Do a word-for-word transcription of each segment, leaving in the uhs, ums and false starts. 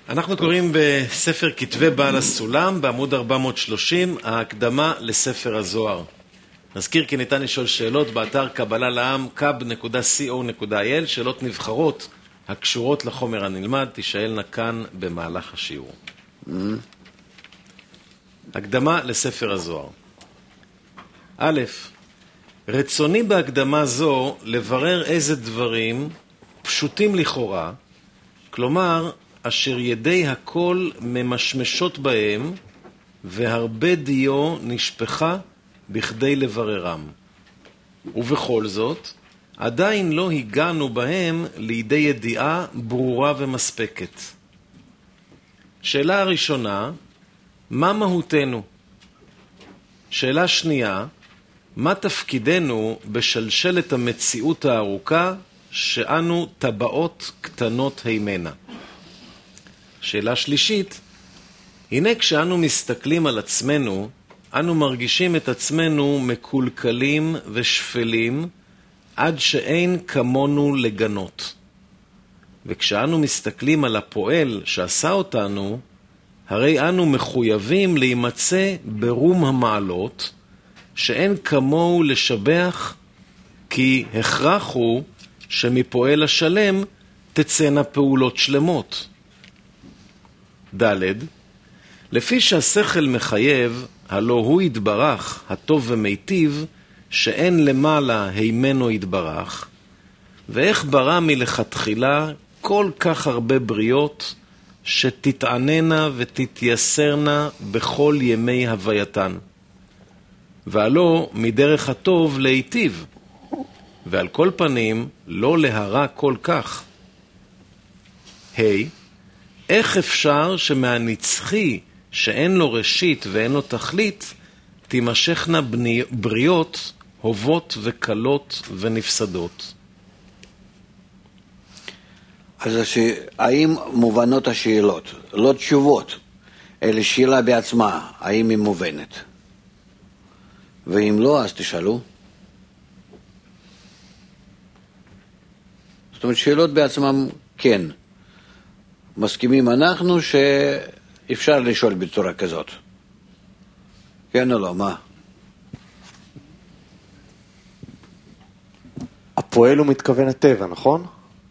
אנחנו קוראים בספר כתבי בעל הסולם, בעמוד ארבע מאות ושלושים, ההקדמה לספר הזוהר. נזכיר כי ניתן לשאול שאלות באתר קבלה לעם, קאב נקודה סי או נקודה איי אל, שאלות נבחרות הקשורות לחומר הנלמד, תשאלנה כאן במהלך השיעור. Mm-hmm. הקדמה לספר הזוהר. א', רצוני בהקדמה זו לברר איזה דברים פשוטים לכאורה, כלומר, אשר ידי הכל ממשמשות בהם, והרבה דיו נשפחה בכדי לבררם. ובכל זאת, עדיין לא הגענו בהם לידי ידיעה ברורה ומספקת. שאלה הראשונה, מה מהותנו? שאלה שנייה, מה תפקידנו בשלשלת המציאות הארוכה שאנו טבעות קטנות הימנה? שאלה שלישית, הנה כשאנו מסתכלים על עצמנו, אנו מרגישים את עצמנו מקולקלים ושפלים, עד שאין כמונו לגנות. וכשאנו מסתכלים על הפועל שעשה אותנו, הרי אנו מחויבים להימצא ברום המעלות, שאין כמוהו לשבח, כי הכרח הוא שמפועל השלם תצאנה פעולות שלמות. ד', לפי שהשכל מחייב, הלא הוא יתברך, הטוב ומיטיב, שאין למעלה הימנו יתברך, ואיך ברא מלכתחילה כל כך הרבה בריות, שתתעננה ותתייסרנה בכל ימי הווייתן. והלא מדרך הטוב להיטיב, ועל כל פנים לא להרע כל כך. היי, איך אפשר שמהנצחי שאין לו ראשית ואין לו תכלית, תימשכנה בני... בריות, הובות וקלות ונפסדות? אז הש... האם מובנות השאלות? לא תשובות, אלא שאלה בעצמה, האם היא מובנת? ואם לא, אז תשאלו. זאת אומרת, שאלות בעצמם כן. מסכימים אנחנו שאפשר לשאול בצורה כזאת. כן או לא, מה? הפועל הוא מתכוון הטבע, נכון?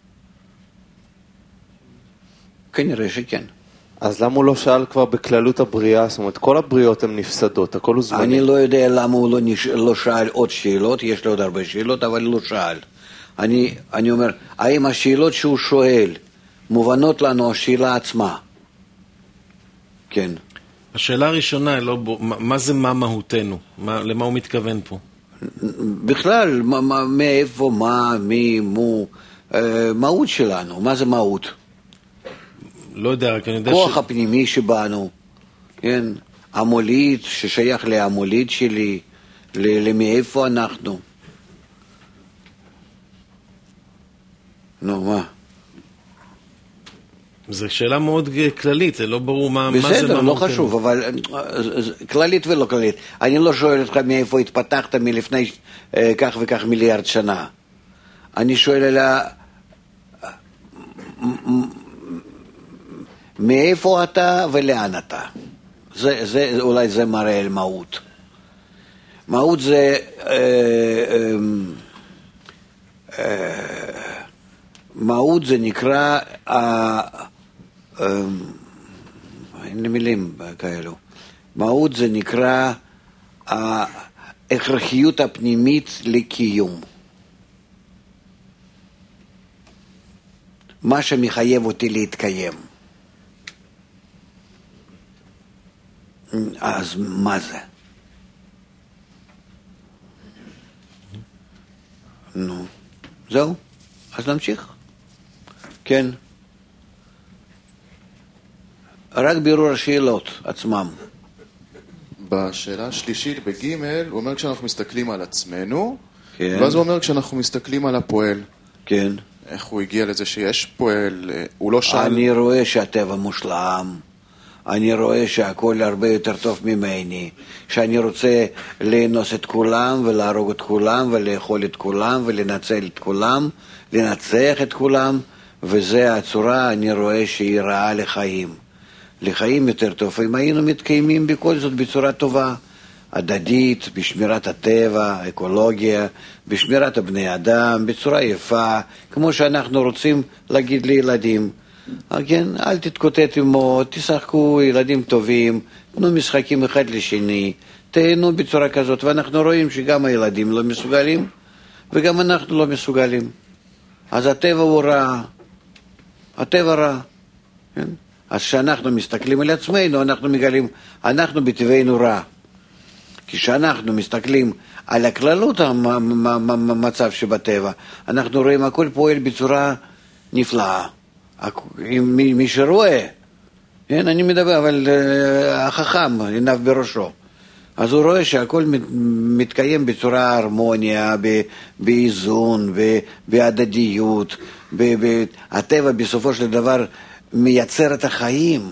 כנראה שכן. אז למה הוא לא שאל כבר בכללות הבריאה? זאת אומרת, כל הבריאות הן נפסדות, הכל הוא זמני. אני לא יודע למה הוא לא, נש... לא שאל עוד שאלות, יש לו עוד הרבה שאלות, אבל לא שאל. אני, אני אומר, האם השאלות שהוא שואל מובנות לנו השאלה עצמה? כן. השאלה הראשונה, לא, מה זה מה מהותנו? מה, למה הוא מתכוון פה? בכלל, מה, מה, מאיפה, מה, מי, מו, אה, מהות שלנו, מה זה מהות? לא יודע, רק אני יודע כוח ש... הפנימי שבנו, כן? המוליד ששייך להמוליד שלי, למאיפה אנחנו? נו, מה? זו שאלה מאוד כללית, זה לא ברור מה, מה זה... בסדר, לא חשוב, אבל כללית ולא כללית. אני לא שואל אותך מאיפה התפתחת מלפני כך וכך מיליארד שנה. אני שואל עליה, מאיפה אתה ולאן אתה? זה, זה, אולי זה מראה על מהות. מהות זה... אה, אה, מהות זה נקרא, אין לי מילים כאלו, מהות זה נקרא ההכרחיות הפנימית לקיום. מה שמחייב אותי להתקיים. אז מה זה? נו, זהו, אז נמשיך. כן. רק בירור השאלות עצמם. בשאלה השלישית בגימל, הוא אומר כשאנחנו מסתכלים על עצמנו, כן. ואז הוא אומר כשאנחנו מסתכלים על הפועל. כן. איך הוא הגיע לזה שיש פועל, הוא לא שאל... אני רואה שהטבע מושלם, אני רואה שהכל הרבה יותר טוב ממני, שאני רוצה לאנוס את כולם ולהרוג את כולם ולאכול את כולם ולנצל את כולם, לנצח את כולם, וזה הצורה, אני רואה שהיא רעה לחיים. לחיים יותר טוב, אם היינו מתקיימים בכל זאת בצורה טובה, הדדית, בשמירת הטבע, אקולוגיה, בשמירת הבני אדם, בצורה יפה, כמו שאנחנו רוצים להגיד לילדים. כן, אל תתקוטט עמו, תשחקו ילדים טובים, תנו משחקים אחד לשני, תהנו בצורה כזאת, ואנחנו רואים שגם הילדים לא מסוגלים, וגם אנחנו לא מסוגלים. אז הטבע הוא רע, הטבע רע, כן? אז כשאנחנו מסתכלים על עצמנו, אנחנו מגלים, אנחנו בטבענו רע. כשאנחנו מסתכלים על הכללות המצב שבטבע, אנחנו רואים הכל פועל בצורה נפלאה. מי שרואה, כן, אני מדבר, אבל החכם, עיניו בראשו. אז הוא רואה שהכל מתקיים בצורה הרמוניה, באיזון, בהדדיות. הטבע בסופו של דבר מייצר את החיים.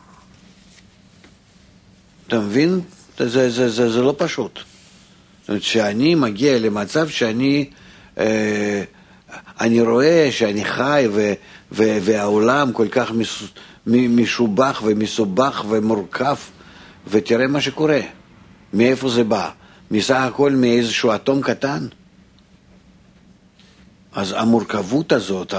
אתה מבין? זה, זה, זה, זה לא פשוט. זאת אומרת, שאני מגיע למצב שאני אה, אני רואה שאני חי ו, ו, והעולם כל כך מש, משובח ומסובך ומורכב, ותראה מה שקורה. מאיפה זה בא? מסך הכל מאיזשהו אטום קטן. אז המורכבות הזאת,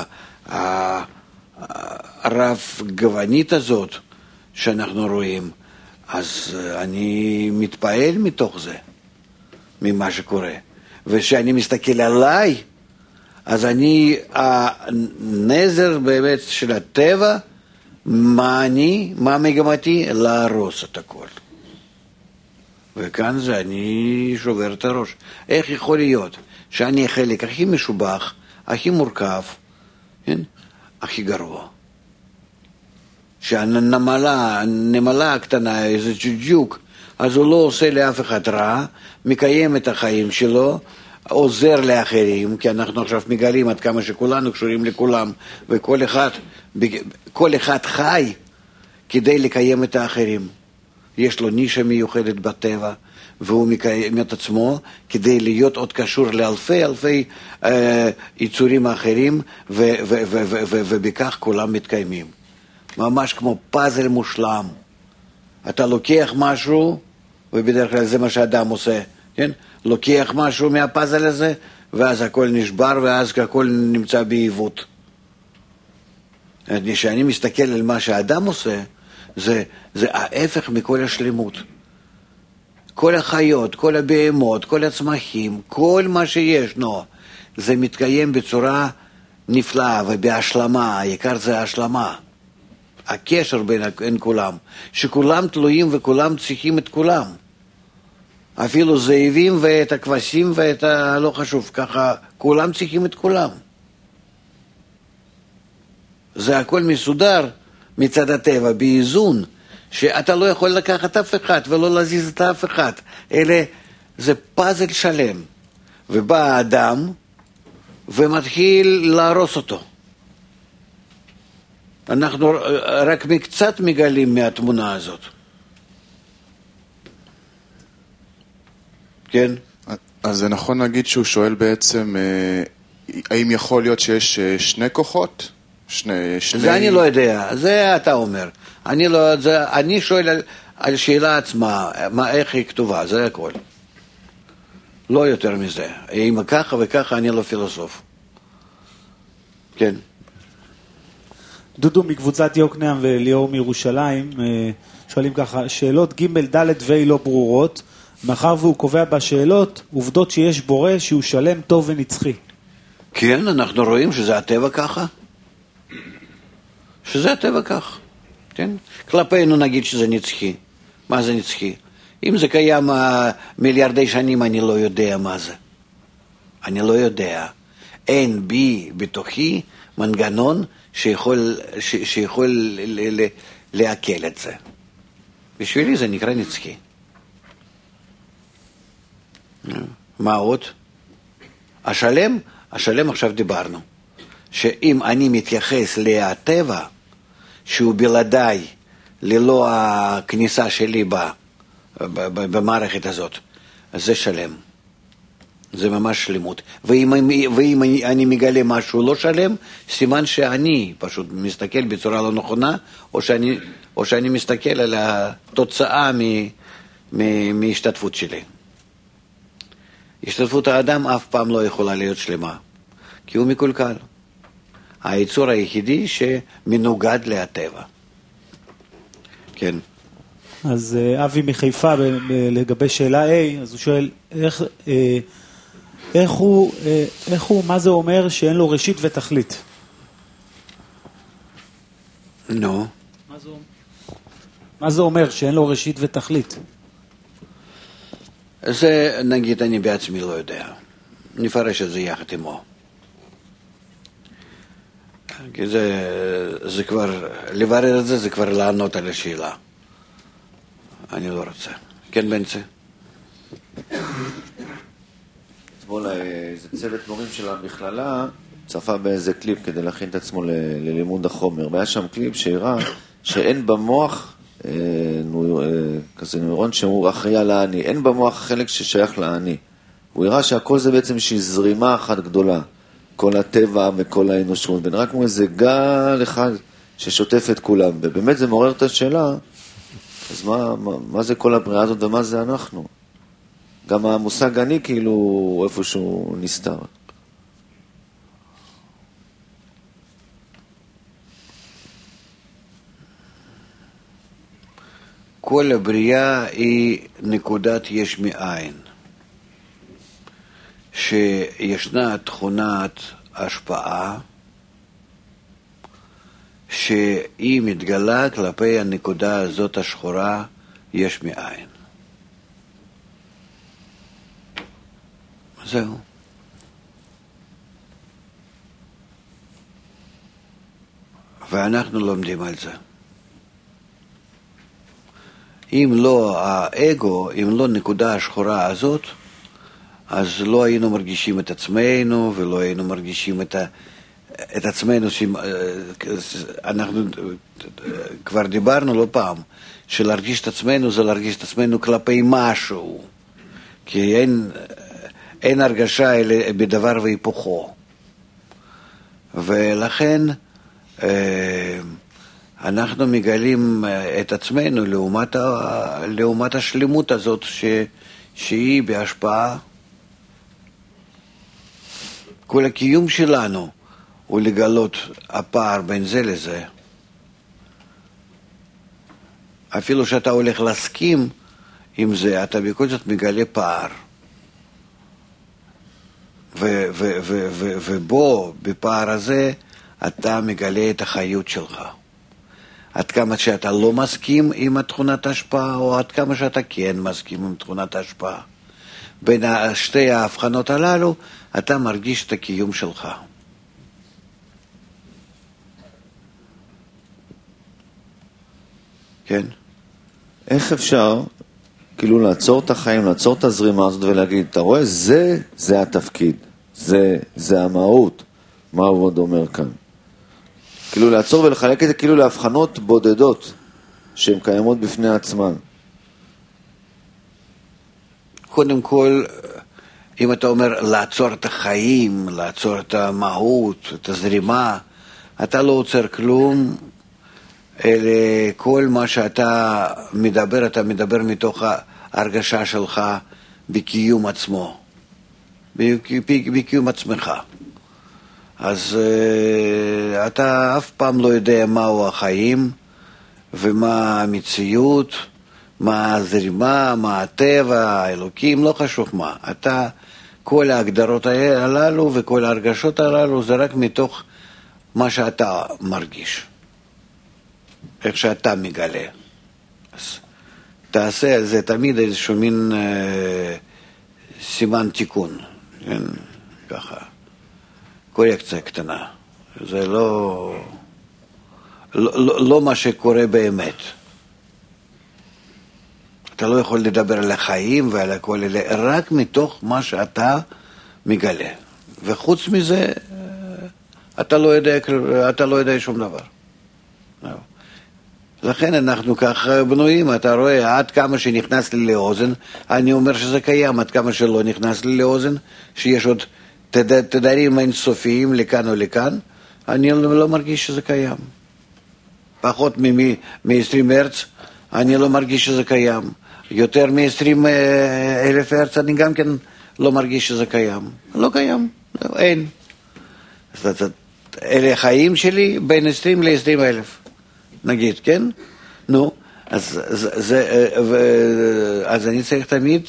הרב גוונית הזאת שאנחנו רואים, אז אני מתפעל מתוך זה, ממה שקורה. ושאני מסתכל עליי, אז אני, הנזר באמת של הטבע, מה אני, מה מגמתי? להרוס את הכל. וכאן זה אני שובר את הראש. איך יכול להיות שאני החלק הכי משובח, הכי מורכב, כן? הכי גרוע. שהנמלה, הנמלה הקטנה, איזה ג'וק, אז הוא לא עושה לאף אחד רע, מקיים את החיים שלו, עוזר לאחרים, כי אנחנו עכשיו מגלים עד כמה שכולנו קשורים לכולם, וכל אחד, כל אחד חי כדי לקיים את האחרים. יש לו נישה מיוחדת בטבע, והוא מקיים את עצמו כדי להיות עוד קשור לאלפי אלפי אה, יצורים האחרים, ו- ו- ו- ו- ו- ובכך כולם מתקיימים. ממש כמו פאזל מושלם. אתה לוקח משהו, ובדרך כלל זה מה שאדם עושה, כן? לוקח משהו מהפאזל הזה, ואז הכל נשבר, ואז הכל נמצא בעיוות. כשאני מסתכל על מה שהאדם עושה, זה, זה ההפך מכל השלמות. כל החיות, כל הבהמות, כל הצמחים, כל מה שיש, נו, זה מתקיים בצורה נפלאה ובהשלמה, העיקר זה ההשלמה. הקשר בין, בין כולם, שכולם תלויים וכולם צריכים את כולם. אפילו זאבים ואת הכבשים ואת הלא חשוב, ככה כולם צריכים את כולם. זה הכל מסודר מצד הטבע, באיזון, שאתה לא יכול לקחת אף אחד ולא להזיז את אף אחד, אלא זה פאזל שלם. ובא האדם ומתחיל להרוס אותו. אנחנו רק מקצת מגלים מהתמונה הזאת. כן? אז זה נכון להגיד שהוא שואל בעצם, האם יכול להיות שיש שני כוחות? שני, שני... זה אני לא יודע, זה אתה אומר. אני, לא, זה, אני שואל על, על שאלה עצמה, מה, איך היא כתובה, זה הכל. לא יותר מזה. אם ככה וככה אני לא פילוסוף. כן. דודו מקבוצת יוקנעם וליאור מירושלים שואלים ככה, שאלות ג' ד' וה' לא ברורות, מאחר והוא קובע בשאלות עובדות שיש בורא שהוא שלם, טוב ונצחי. כן, אנחנו רואים שזה הטבע ככה. שזה הטבע כך. כן? כלפינו נגיד שזה נצחי. מה זה נצחי? אם זה קיים מיליארדי שנים, אני לא יודע מה זה. אני לא יודע. אין בי בתוכי מנגנון שיכול, ש, שיכול ל, ל, להקל את זה. בשבילי זה נקרא נצחי. מה עוד? השלם, השלם עכשיו דיברנו. שאם אני מתייחס לטבע, שהוא בלעדיי, ללא הכניסה שלי בה, במערכת הזאת, אז זה שלם. זה ממש שלמות. ואם, ואם אני, אני מגלה משהו לא שלם, סימן שאני פשוט מסתכל בצורה לא נכונה, או שאני, או שאני מסתכל על התוצאה מ, מ, מהשתתפות שלי. השתתפות האדם אף פעם לא יכולה להיות שלמה, כי הוא מקולקל. היצור היחידי שמנוגד לטבע. כן. אז אבי מחיפה, לגבי שאלה A, אז הוא שואל, איך, איך הוא, איך הוא, מה זה אומר שאין לו ראשית ותכלית? נו. מה זה, מה זה אומר שאין לו ראשית ותכלית? זה, נגיד, אני בעצמי לא יודע. נפרש את זה יחד עמו. כי זה, זה כבר, לברר את זה, זה כבר לענות על השאלה. אני לא רוצה. כן, בנצי? אתמול איזה צוות מורים של המכללה צפה באיזה קליפ כדי להכין את עצמו ל- ללימוד החומר, והיה שם קליפ שהראה שאין במוח אה, נו, אה, כזה נוירון שהוא אחראי על העני, אין במוח חלק ששייך לעני. הוא הראה שהכל זה בעצם שהיא זרימה אחת גדולה, כל הטבע וכל האנושות, ונראה כמו איזה גל אחד ששוטף את כולם, ובאמת זה מעורר את השאלה, אז מה, מה, מה זה כל הבריאה הזאת ומה זה אנחנו? גם המושג אני כאילו איפשהו נסתר. כל הבריאה היא נקודת יש מאין, שישנה תכונת השפעה שהיא מתגלה כלפי הנקודה הזאת השחורה יש מאין. זהו. ואנחנו לומדים על זה. אם לא האגו, אם לא נקודה השחורה הזאת, אז לא היינו מרגישים את עצמנו, ולא היינו מרגישים את, ה, את עצמנו, אנחנו כבר דיברנו לא פעם, שלהרגיש את עצמנו זה להרגיש את עצמנו כלפי משהו, כי אין, אין הרגשה אלה בדבר והיפוכו. ולכן אנחנו מגלים את עצמנו לעומת, ה, לעומת השלמות הזאת ש, שהיא בהשפעה. כל הקיום שלנו הוא לגלות הפער בין זה לזה. אפילו שאתה הולך להסכים עם זה, אתה בכל זאת מגלה פער. ו- ו- ו- ו- ובו, בפער הזה, אתה מגלה את החיות שלך. עד כמה שאתה לא מסכים עם תכונת ההשפעה, או עד כמה שאתה כן מסכים עם תכונת ההשפעה. בין שתי ההבחנות הללו, אתה מרגיש את הקיום שלך. כן? איך אפשר כאילו לעצור את החיים, לעצור את הזרימה הזאת ולהגיד, אתה רואה, זה, זה התפקיד, זה, זה המהות, מה הוא עוד אומר כאן? כאילו לעצור ולחלק את זה כאילו להבחנות בודדות שהן קיימות בפני עצמן. קודם כל, אם אתה אומר לעצור את החיים, לעצור את המהות, את הזרימה, אתה לא עוצר כלום, אלא כל מה שאתה מדבר, אתה מדבר מתוך ההרגשה שלך בקיום עצמו, בקיום עצמך. אז uh, אתה אף פעם לא יודע מהו החיים ומה המציאות, מה הזרימה, מה הטבע, האלוקים, לא חשוב מה. אתה, כל ההגדרות הללו וכל ההרגשות הללו זה רק מתוך מה שאתה מרגיש, איך שאתה מגלה. אז תעשה על זה תמיד איזשהו מין אה, סימן תיקון, כן? ככה. קורקציה קטנה. זה לא, לא, לא, לא מה שקורה באמת. אתה לא יכול לדבר על החיים ועל הכל, אלא רק מתוך מה שאתה מגלה. וחוץ מזה, אתה לא יודע, אתה לא יודע שום דבר. לכן אנחנו ככה בנויים, אתה רואה, עד כמה שנכנס לי לאוזן, אני אומר שזה קיים, עד כמה שלא נכנס לי לאוזן, שיש עוד תד... תדרים אינסופיים לכאן או לכאן, אני לא, לא מרגיש שזה קיים. פחות מ-עשרים הרץ, אני לא מרגיש שזה קיים. יותר מ-עשרים אלף הרץ, אני גם כן לא מרגיש שזה קיים. לא קיים, אין. אלה החיים שלי בין עשרים ל-עשרים אלף. נגיד, כן? נו, אז, אז, זה, אז אני צריך תמיד,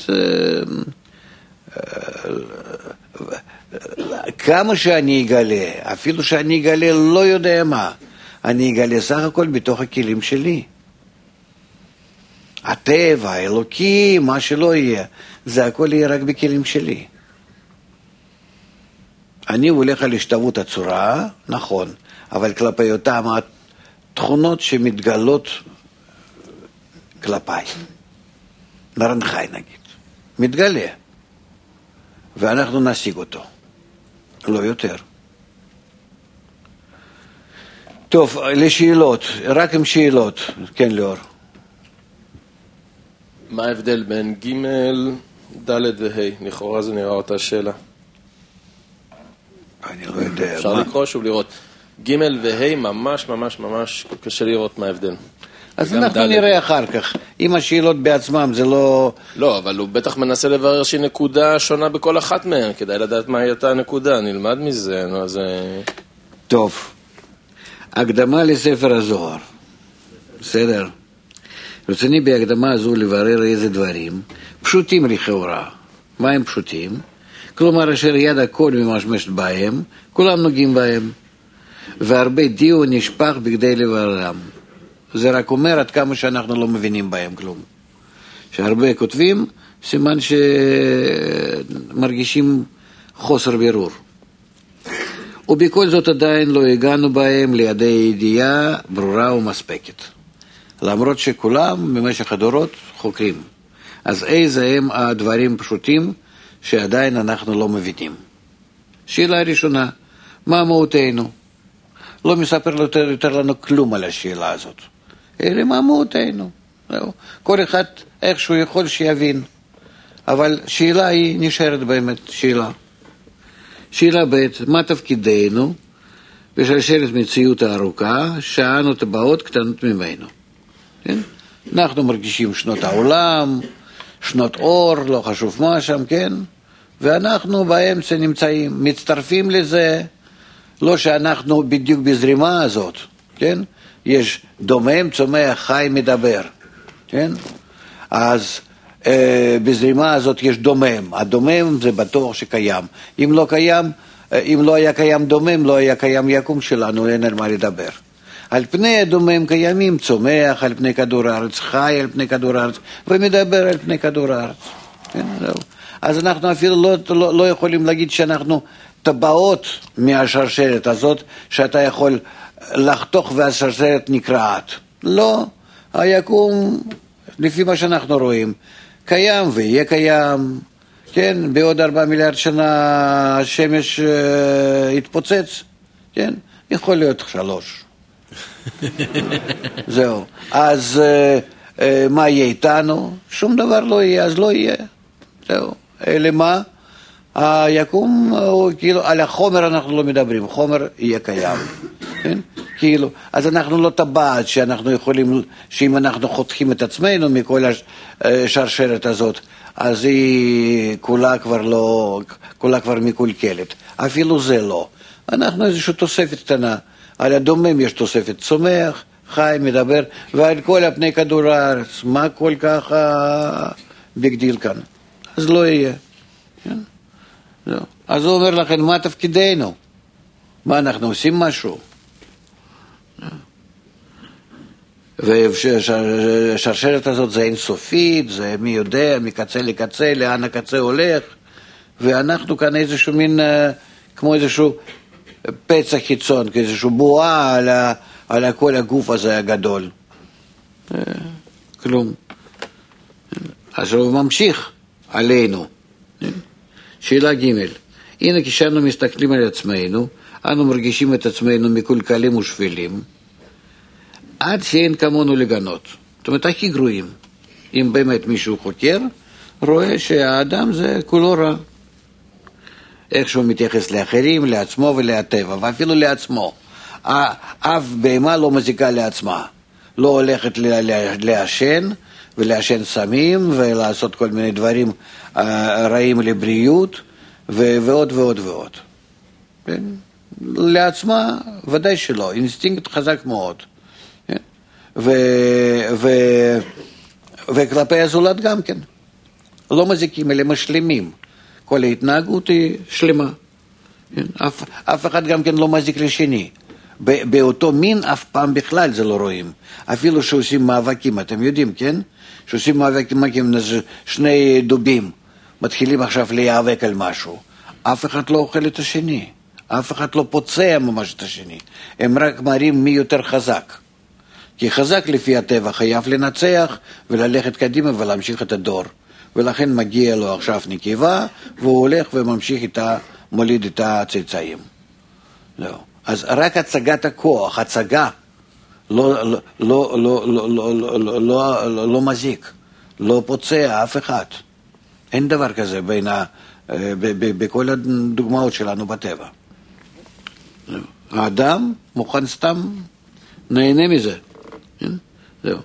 כמה שאני אגלה, אפילו שאני אגלה לא יודע מה, אני אגלה סך הכל בתוך הכלים שלי. הטבע, האלוקי, מה שלא יהיה, זה הכל יהיה רק בכלים שלי. אני הולך על השתוות הצורה, נכון, אבל כלפי אותם תכונות שמתגלות כלפיי. נרן חי נגיד. מתגלה. ואנחנו נשיג אותו. לא יותר. טוב, לשאלות. רק עם שאלות. כן, ליאור. מה ההבדל בין ג', ד' וה'? לכאורה זה נראה אותה שאלה. אני לא יודע. אפשר לקרוא שוב לראות. ג' וה' ממש ממש ממש קשה לראות מה ההבדל. אז אנחנו נראה אחר כך. אם השאלות בעצמם זה לא... לא, אבל הוא בטח מנסה לברר שהיא נקודה שונה בכל אחת מהן. כדאי לדעת מה הייתה הנקודה, נלמד מזה. נו, אז... טוב. הקדמה לספר הזוהר. בסדר. רציני בהקדמה הזו לברר איזה דברים. פשוטים לכאורה. מה הם פשוטים? כלומר, אשר יד הכל ממשמשת בהם, כולם נוגעים בהם. והרבה דיון נשפך בכדי לבררם. זה רק אומר עד כמה שאנחנו לא מבינים בהם כלום. שהרבה כותבים, סימן שמרגישים חוסר בירור. ובכל זאת עדיין לא הגענו בהם לידי ידיעה ברורה ומספקת. למרות שכולם במשך הדורות חוקרים. אז איזה הם הדברים פשוטים שעדיין אנחנו לא מבינים? שאלה ראשונה, מה מהותנו? לא מספר יותר, יותר לנו כלום על השאלה הזאת. אלא מה מהותנו? כל אחד איכשהו יכול שיבין. אבל שאלה היא נשארת באמת שאלה. שאלה ב' מה תפקידנו בשרשרת מציאות הארוכה שאנו טבעות קטנות ממנו? כן? אנחנו מרגישים שנות העולם, שנות אור, לא חשוב מה שם, כן? ואנחנו באמצע נמצאים, מצטרפים לזה, לא שאנחנו בדיוק בזרימה הזאת, כן? יש דומם, צומח, חי, מדבר, כן? אז אה, בזרימה הזאת יש דומם, הדומם זה בטוח שקיים, אם לא קיים, אם לא היה קיים דומם, לא היה קיים יקום שלנו, אין על מה לדבר. על פני הדומם קיימים צומח, על פני כדור הארץ, חי על פני כדור הארץ, ומדבר על פני כדור הארץ, כן? זהו. אז אנחנו אפילו לא, לא, לא יכולים להגיד שאנחנו טבעות מהשרשרת הזאת, שאתה יכול לחתוך והשרשרת נקרעת. לא, היקום, לפי מה שאנחנו רואים, קיים ויהיה קיים, כן, בעוד ארבעה מיליארד שנה השמש uh, יתפוצץ, כן, יכול להיות שלוש. זהו, אז uh, uh, מה יהיה איתנו? שום דבר לא יהיה, אז לא יהיה. זהו, אלא מה? היקום, כאילו, על החומר אנחנו לא מדברים, חומר יהיה קיים, כן? כאילו, אז אנחנו לא טבעת שאנחנו יכולים, שאם אנחנו חותכים את עצמנו מכל השרשרת הזאת, אז היא כולה כבר לא, כולה כבר מקולקלת, אפילו זה לא. אנחנו איזושהי תוספת קטנה, על הדומם יש תוספת צומח, חי, מדבר, ועל כל הפני כדור הארץ, מה כל כך בגדיל כאן? אז לא יהיה, כן? אז הוא אומר לכם, מה תפקידנו? מה, אנחנו עושים משהו? והשרשרת הזאת זה אינסופית, זה מי יודע, מקצה לקצה, לאן הקצה הולך, ואנחנו כאן איזשהו מין, כמו איזשהו פצע חיצון, כאיזשהו בועה על, ה, על כל הגוף הזה הגדול. כלום. אז הוא ממשיך עלינו. שאלה ג' הנה כשאנו מסתכלים על עצמנו, אנו מרגישים את עצמנו מקולקלים ושפלים, עד שאין כמונו לגנות. זאת אומרת, הכי גרועים. אם באמת מישהו חוקר, רואה שהאדם זה כולו רע. איך שהוא מתייחס לאחרים, לעצמו ולטבע, ואפילו לעצמו. אף בהמה לא מזיקה לעצמה. לא הולכת לעשן, ולעשן סמים, ולעשות כל מיני דברים רעים לבריאות, ועוד ועוד ועוד. לעצמה ודאי שלא, אינסטינקט חזק מאוד. ו... ו... וכלפי הזולת גם כן. לא מזיקים, אלא משלימים. כל ההתנהגות היא שלמה. אף, אף אחד גם כן לא מזיק לשני. באותו מין אף פעם בכלל זה לא רואים. אפילו שעושים מאבקים, אתם יודעים, כן? שעושים מאבקים, שני דובים מתחילים עכשיו להיאבק על משהו. אף אחד לא אוכל את השני. אף אחד לא פוצע ממש את השני. הם רק מראים מי יותר חזק. כי חזק לפי הטבע חייב לנצח וללכת קדימה ולהמשיך את הדור. ולכן מגיע לו עכשיו נקבה, והוא הולך וממשיך איתה, מוליד את הצאצאים. לא. אז רק הצגת הכוח, הצגה, לא, לא, לא, לא, לא, לא, לא, לא, לא, לא מזיק, לא פוצע אף אחד. אין דבר כזה בין ה, בכל הדוגמאות שלנו בטבע. האדם מוכן סתם נהנה מזה. זהו.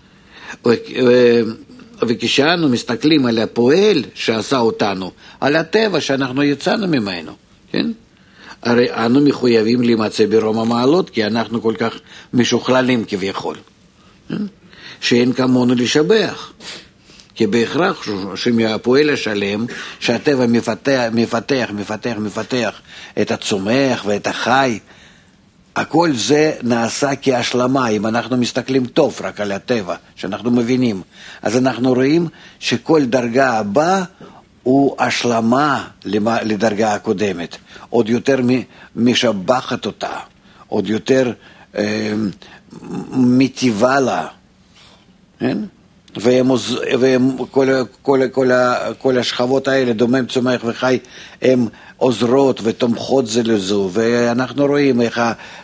וכשאנו מסתכלים על הפועל שעשה אותנו, על הטבע שאנחנו יצאנו ממנו, כן? הרי אנו מחויבים להימצא ברום המעלות, כי אנחנו כל כך משוכללים כביכול, כן? שאין כמונו לשבח. כי בהכרח שמהפועל השלם, שהטבע מפתח, מפתח, מפתח, מפתח את הצומח ואת החי, הכל זה נעשה כהשלמה. אם אנחנו מסתכלים טוב רק על הטבע, שאנחנו מבינים, אז אנחנו רואים שכל דרגה הבאה הוא השלמה לדרגה הקודמת, עוד יותר משבחת אותה, עוד יותר אה, מטיבה לה, כן? והם, והם כל, כל, כל, כל השכבות האלה, דומם, צומח וחי, הם עוזרות ותומכות זה לזו, ואנחנו רואים איך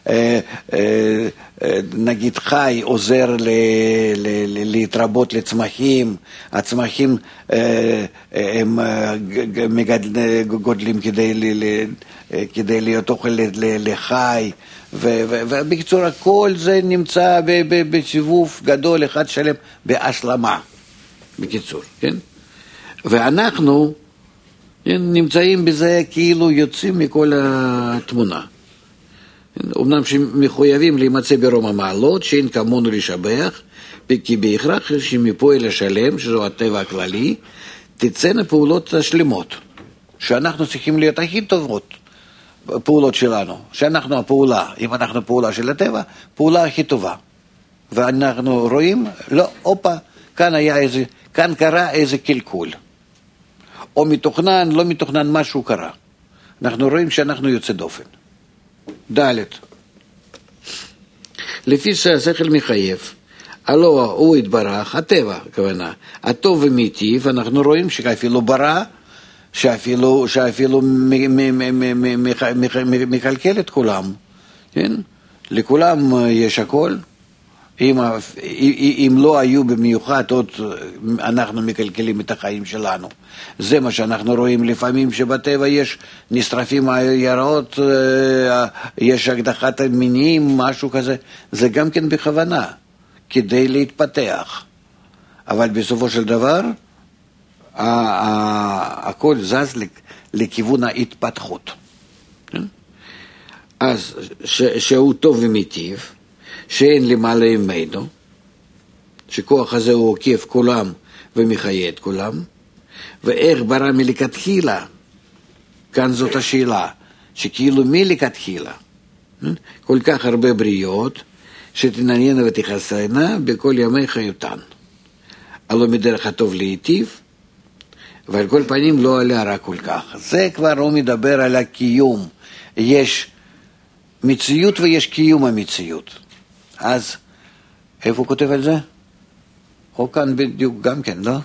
נגיד חי עוזר ל, ל, ל, להתרבות לצמחים, הצמחים הם גודלים כדי, כדי להיות אוכל לחי, ובקצור הכל זה נמצא בסיבוב גדול אחד שלם בהשלמה, בקיצור, כן? ואנחנו נמצאים בזה כאילו יוצאים מכל התמונה. אמנם שמחויבים להימצא ברום המעלות, שאין כמונו לשבח, כי בהכרח שמפועל השלם, שזו הטבע הכללי, תצאנה פעולות שלמות, שאנחנו צריכים להיות הכי טובות, פעולות שלנו, שאנחנו הפעולה, אם אנחנו פעולה של הטבע, פעולה הכי טובה. ואנחנו רואים, לא, אופה, כאן היה איזה, כאן קרה איזה קלקול. או מתוכנן, לא מתוכנן, משהו קרה. אנחנו רואים שאנחנו יוצא דופן. ד' לפי שהשכל מחייב, הלא הוא התברך, הטבע, הכוונה, הטוב ומיטיב, אנחנו רואים שאפילו ברא, שאפילו, שאפילו מקלקל את כולם, כן? לכולם יש הכל. אם, אם לא היו במיוחד, עוד אנחנו מקלקלים את החיים שלנו. זה מה שאנחנו רואים לפעמים שבטבע יש נשרפים היראות, יש הקדחת מינים, משהו כזה. זה גם כן בכוונה, כדי להתפתח. אבל בסופו של דבר, הכל זז לכיוון ההתפתחות. אז שהוא טוב ומיטיב, שאין למעלה ממנו, שכוח הזה הוא עוקף כולם ומחיה את כולם, ואיך ברא מלכתחילה, כאן זאת השאלה, שכאילו מלכתחילה, כל כך הרבה בריאות, שתנעניינה ותחסיינה בכל ימי חיותן. הלא מדרך הטוב להיטיב, ועל כל פנים לא עליה רק כל כך. זה כבר הוא מדבר על הקיום. יש מציאות ויש קיום המציאות. אז איפה הוא כותב על זה? או כאן בדיוק גם כן, לא?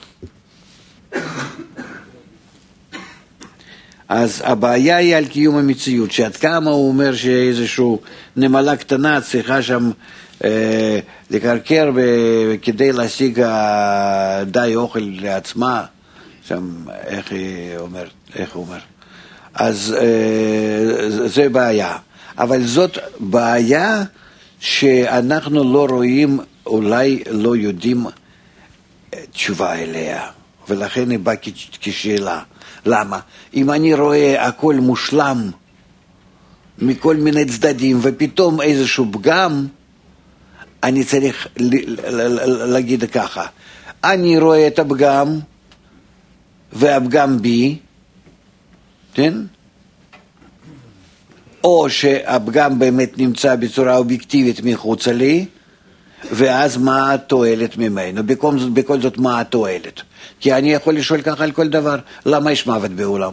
אז הבעיה היא על קיום המציאות, שעד כמה הוא אומר שאיזשהו נמלה קטנה צריכה שם אה, לקרקר ב- כדי להשיג אה, די אוכל לעצמה, שם, איך היא אומרת, איך הוא אומר. אז אה, זה- זה בעיה. אבל זאת בעיה שאנחנו לא רואים, אולי לא יודעים תשובה אליה, ולכן היא באה כ- כשאלה. למה? אם אני רואה הכל מושלם מכל מיני צדדים, ופתאום איזשהו פגם, אני צריך ל- ל- ל- להגיד ככה, אני רואה את הפגם, והפגם בי, כן? או שהפגם באמת נמצא בצורה אובייקטיבית מחוצה לי, ואז מה התועלת ממנו? בכל, בכל זאת מה התועלת? כי אני יכול לשאול ככה על כל דבר, למה יש מוות בעולם?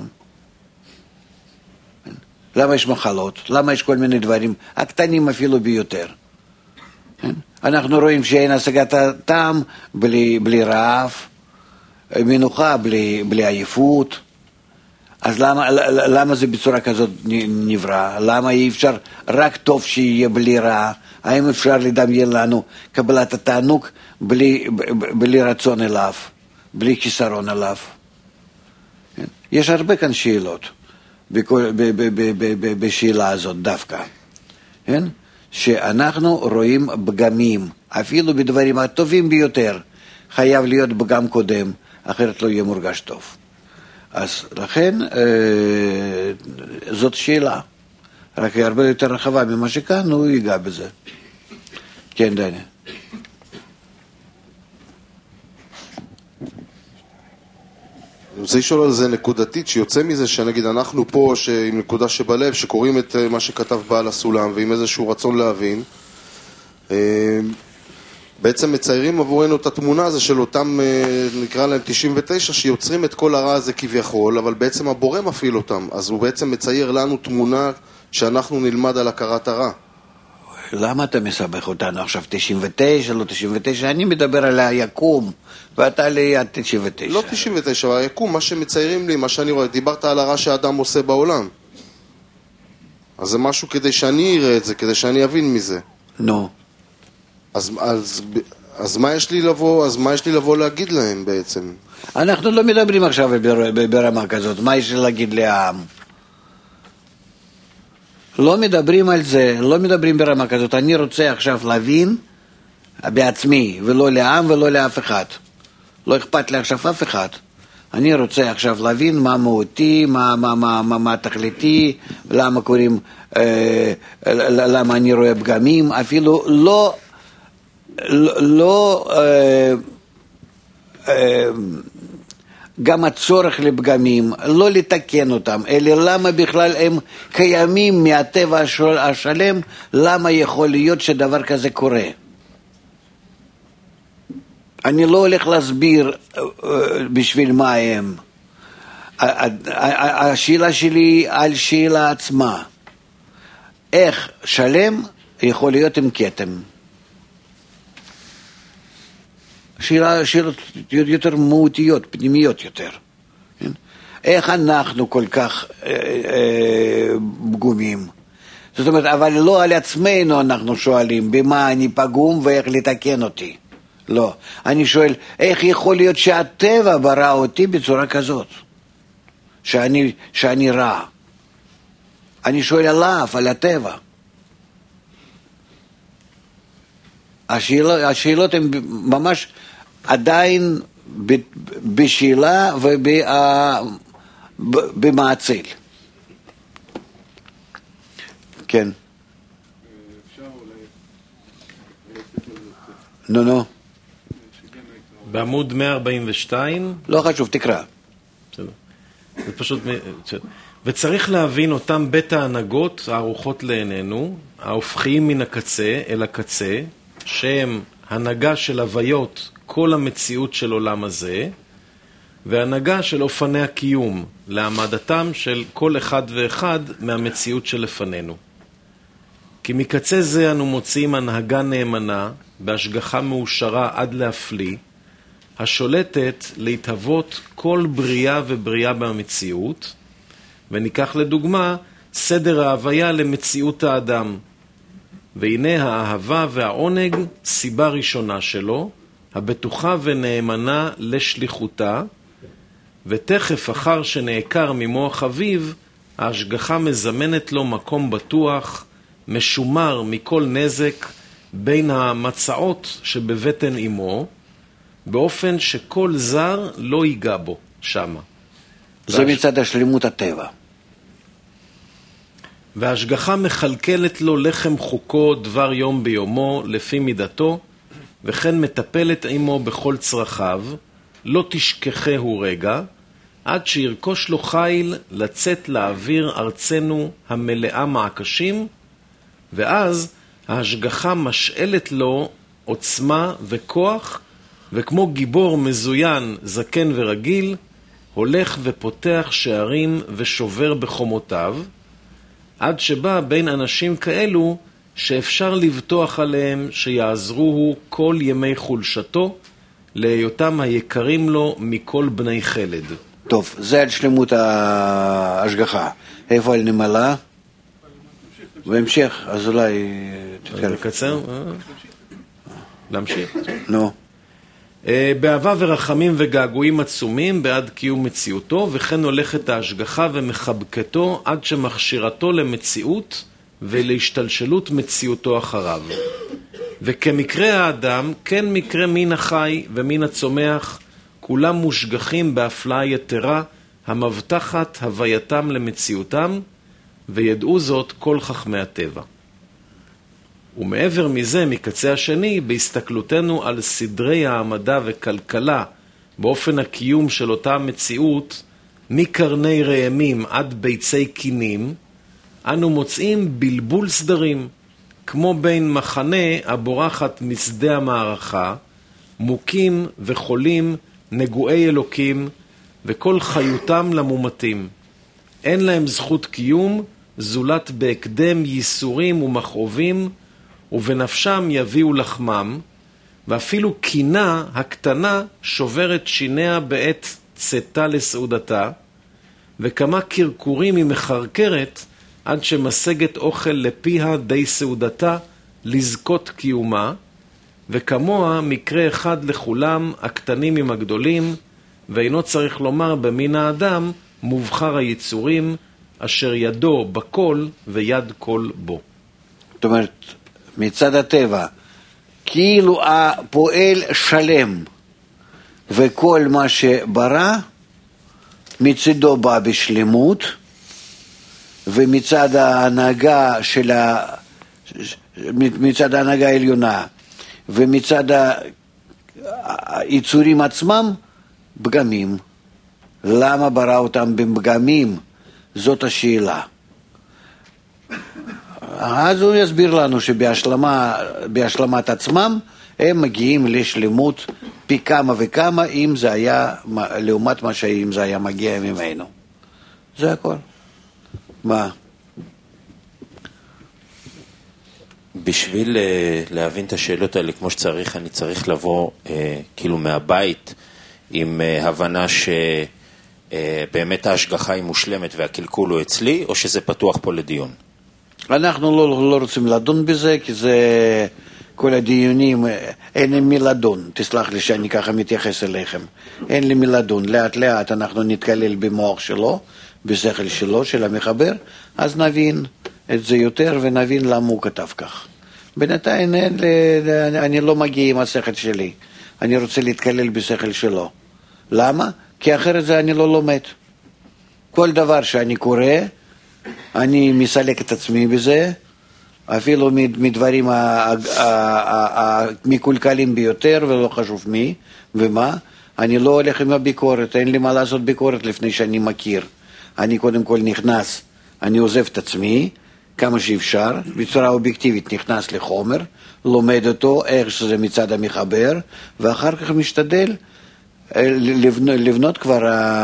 למה יש מחלות? למה יש כל מיני דברים, הקטנים אפילו ביותר? אנחנו רואים שאין השגת הטעם בלי, בלי רעב, מנוחה בלי, בלי עייפות. אז למה, למה זה בצורה כזאת נברא? למה אי אפשר רק טוב שיהיה בלי רע? האם אפשר לדמיין לנו קבלת התענוג בלי, בלי רצון אליו, בלי חיסרון אליו? יש הרבה כאן שאלות בכל, ב, ב, ב, ב, ב, בשאלה הזאת דווקא. כן? שאנחנו רואים פגמים, אפילו בדברים הטובים ביותר, חייב להיות פגם קודם, אחרת לא יהיה מורגש טוב. אז לכן אה, זאת שאלה, רק היא הרבה יותר רחבה ממה שכאן, הוא ייגע בזה. כן, דני. אני רוצה לשאול על זה נקודתית, שיוצא מזה שנגיד אנחנו פה עם נקודה שבלב, שקוראים את מה שכתב בעל הסולם ועם איזשהו רצון להבין, בעצם מציירים עבורנו את התמונה הזו של אותם, נקרא להם תשעים ותשע, שיוצרים את כל הרע הזה כביכול, אבל בעצם הבורא מפעיל אותם, אז הוא בעצם מצייר לנו תמונה שאנחנו נלמד על הכרת הרע. למה אתה מסבך אותנו עכשיו תשעים ותשע, לא תשעים ותשע? אני מדבר על היקום, ואתה ליד תשעים ותשע. לא תשעים ותשע, אבל היקום, מה שמציירים לי, מה שאני רואה, דיברת על הרע שהאדם עושה בעולם. אז זה משהו כדי שאני אראה את זה, כדי שאני אבין מזה. נו. אז, אז, אז מה יש לי לבוא, אז מה יש לי לבוא להגיד להם בעצם? אנחנו לא מדברים עכשיו ברמה כזאת, מה יש לי להגיד לעם? לא מדברים על זה, לא מדברים ברמה כזאת. אני רוצה עכשיו להבין בעצמי, ולא לעם ולא לאף אחד. לא אכפת לי עכשיו אף אחד. אני רוצה עכשיו להבין מה מהותי, מה, מה, מה, מה, מה תכליתי, למה קוראים, אה, למה אני רואה פגמים, אפילו לא, לא, לא אה, אה, גם הצורך לפגמים, לא לתקן אותם, אלא למה בכלל הם קיימים מהטבע השלם, למה יכול להיות שדבר כזה קורה. אני לא הולך להסביר בשביל מה הם. השאלה שלי על שאלה עצמה. איך שלם יכול להיות עם כתם? שאלה, שאלות יותר מהותיות, פנימיות יותר. איך אנחנו כל כך פגומים? זאת אומרת, אבל לא על עצמנו אנחנו שואלים, במה אני פגום ואיך לתקן אותי. לא. אני שואל, איך יכול להיות שהטבע ברא אותי בצורה כזאת? שאני, שאני רע. אני שואל עליו, על הטבע. השאלות, השאלות הן ממש עדיין בשאלה ובמעצל. כן. נו, נו. בעמוד מאה ארבעים ושתיים. לא חשוב, תקרא. בסדר. זה פשוט... וצריך להבין אותם בית ההנהגות הערוכות לעינינו, ההופכיים מן הקצה אל הקצה, שהם הנהגה של הוויות כל המציאות של עולם הזה, והנהגה של אופני הקיום, להעמדתם של כל אחד ואחד מהמציאות שלפנינו. כי מקצה זה אנו מוצאים הנהגה נאמנה, בהשגחה מאושרה עד להפליא, השולטת להתהוות כל בריאה ובריאה במציאות, וניקח לדוגמה סדר ההוויה למציאות האדם. והנה האהבה והעונג סיבה ראשונה שלו, הבטוחה ונאמנה לשליחותה, ותכף אחר שנעקר ממוח אביו, ההשגחה מזמנת לו מקום בטוח, משומר מכל נזק בין המצעות שבבטן אמו, באופן שכל זר לא ייגע בו שמה. זה מצד השלמות הטבע. וההשגחה מחלקלת לו לחם חוקו דבר יום ביומו לפי מידתו, וכן מטפלת עמו בכל צרכיו, לא תשכחהו רגע, עד שירכוש לו חיל לצאת לאוויר ארצנו המלאה מעקשים, ואז ההשגחה משאלת לו עוצמה וכוח, וכמו גיבור מזוין, זקן ורגיל, הולך ופותח שערים ושובר בחומותיו, עד שבא בין אנשים כאלו שאפשר לבטוח עליהם שיעזרוהו כל ימי חולשתו, להיותם היקרים לו מכל בני חלד. טוב, זה על שלמות ההשגחה. איפה על נמלה? בהמשך, אז אולי... לקצר? להמשיך? נו. באהבה ורחמים וגעגועים עצומים בעד קיום מציאותו, וכן הולכת ההשגחה ומחבקתו עד שמכשירתו למציאות ולהשתלשלות מציאותו אחריו. וכמקרה האדם, כן מקרה מין החי ומין הצומח, כולם מושגחים בהפלאה יתרה המבטחת הווייתם למציאותם, וידעו זאת כל חכמי הטבע. ומעבר מזה, מקצה השני, בהסתכלותנו על סדרי העמדה וכלכלה באופן הקיום של אותה מציאות, מקרני רעמים עד ביצי קינים, אנו מוצאים בלבול סדרים, כמו בין מחנה הבורחת משדה המערכה, מוכים וחולים, נגועי אלוקים, וכל חיותם למומתים. אין להם זכות קיום, זולת בהקדם ייסורים ומכאובים, ובנפשם יביאו לחמם, ואפילו קינה הקטנה שוברת שיניה בעת צאתה לסעודתה, וכמה קרקורים היא מחרקרת עד שמשגת אוכל לפיה די סעודתה לזכות קיומה, וכמוה מקרה אחד לכולם, הקטנים עם הגדולים, ואינו צריך לומר במין האדם מובחר היצורים, אשר ידו בכל ויד כל בו. זאת אומרת, מצד הטבע, כאילו הפועל שלם, וכל מה שברא, מצדו בא בשלמות, ומצד ההנהגה של ה... מצד ההנהגה העליונה, ומצד היצורים עצמם, פגמים. למה ברא אותם בפגמים? זאת השאלה. אז הוא יסביר לנו שבהשלמה, בהשלמת עצמם, הם מגיעים לשלמות פי כמה וכמה, אם זה היה, לעומת מה שאם זה היה מגיע ממנו. זה הכל. מה? בשביל להבין את השאלות האלה כמו שצריך, אני צריך לבוא כאילו מהבית עם הבנה שבאמת ההשגחה היא מושלמת והקלקול הוא אצלי, או שזה פתוח פה לדיון? אנחנו לא, לא רוצים לדון בזה, כי זה כל הדיונים, אין לי מי לדון. תסלח לי שאני ככה מתייחס אליכם. אין לי מי לדון. לאט לאט אנחנו נתקלל במוח שלו, בשכל שלו, של המחבר, אז נבין את זה יותר ונבין למה הוא כתב כך. בינתיים אני לא מגיע עם השכל שלי. אני רוצה להתקלל בשכל שלו. למה? כי אחרת זה אני לא לומד. כל דבר שאני קורא, אני מסלק את עצמי בזה, אפילו מדברים המקולקלים ביותר ולא חשוב מי ומה. אני לא הולך עם הביקורת, אין לי מה לעשות ביקורת לפני שאני מכיר. אני קודם כל נכנס, אני עוזב את עצמי כמה שאפשר, בצורה אובייקטיבית נכנס לחומר, לומד אותו, איך שזה מצד המחבר, ואחר כך משתדל לבנות, לבנות כבר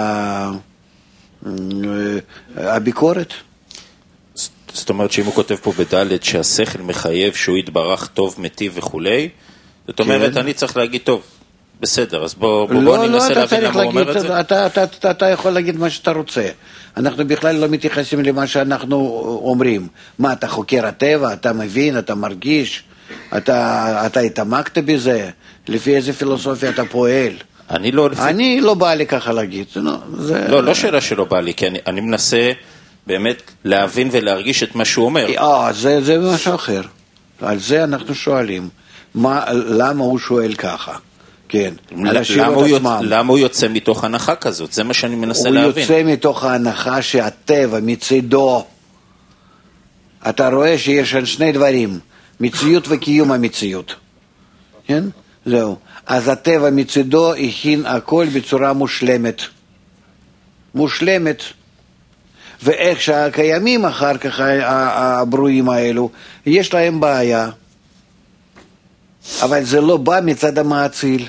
הביקורת. זאת אומרת שאם הוא כותב פה בדלת שהשכל מחייב שהוא יתברך טוב, מטיב וכולי, זאת אומרת, כן. אני צריך להגיד טוב, בסדר, אז בוא, בוא, לא, בוא לא, ננסה אתה להבין צריך למה הוא אומר את להגיד, זה. אתה, אתה, אתה, אתה יכול להגיד מה שאתה רוצה. אנחנו בכלל לא מתייחסים למה שאנחנו אומרים. מה, אתה חוקר הטבע, אתה מבין, אתה מרגיש, אתה, אתה התעמקת בזה, לפי איזה פילוסופיה אתה פועל. אני לא... לפי... אני לא בא לי ככה להגיד. לא, זה... לא, לא שאלה שלא בא לי, כי אני, אני מנסה באמת להבין ולהרגיש את מה שהוא אומר. אה, זה, זה משהו אחר. על זה אנחנו שואלים. מה, למה הוא שואל ככה? כן, על השאלות למה, עצמם. הוא, למה הוא יוצא מתוך הנחה כזאת? זה מה שאני מנסה הוא להבין. הוא יוצא מתוך ההנחה שהטבע מצידו, אתה רואה שיש על שני דברים, מציאות וקיום המציאות. כן? זהו. אז הטבע מצידו הכין הכל בצורה מושלמת. מושלמת. ואיך שהקיימים אחר כך הברואים האלו, יש להם בעיה. אבל זה לא בא מצד המאציל.